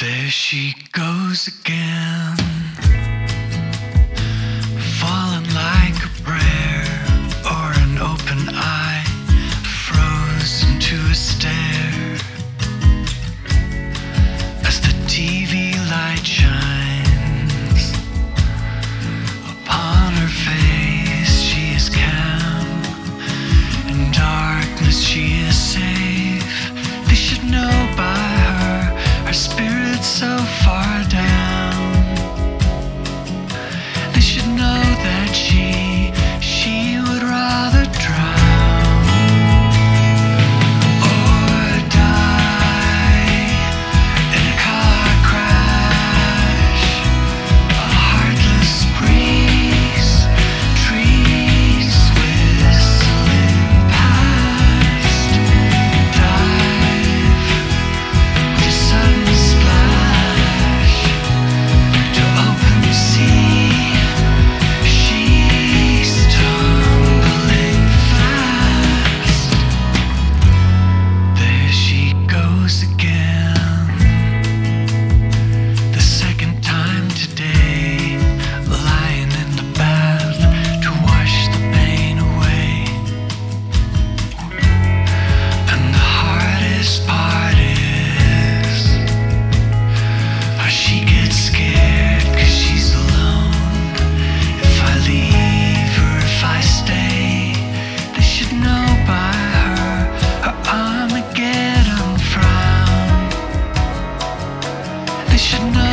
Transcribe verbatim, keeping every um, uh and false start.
There she goes again, falling like a prayer or an open eye, frozen to a stare. As the T V light shines upon her face, she is calm. In darkness she is safe. They should know by her, her spirit's so far down. They should know that she, she would rather drown or die in a car crash. A heartless breeze, trees whistling past. Dive with a sudden splash to open sea. She's tumbling fast. There she goes again, the second time today, lying in the bath to wash the pain away. And the hardest part is how she gets scared 'cause she's alone. If I leave or if I stay, they should know by her, her Armageddon frown. They should know